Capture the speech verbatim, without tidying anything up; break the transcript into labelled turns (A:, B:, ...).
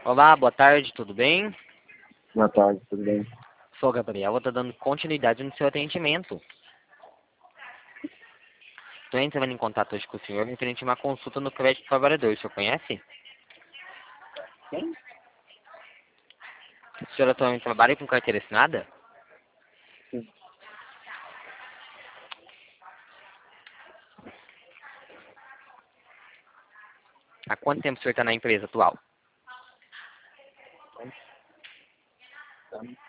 A: Olá, boa tarde, tudo bem?
B: Boa tarde, tudo bem?
A: Sou a Gabriela, estou dando continuidade no seu atendimento. Estou entrando em contato hoje com o senhor referente a uma consulta no crédito trabalhador. O senhor conhece?
B: Quem?
A: O senhor atualmente trabalha com carteira assinada?
B: Sim.
A: Há quanto tempo o senhor está na empresa atual?
B: Tá.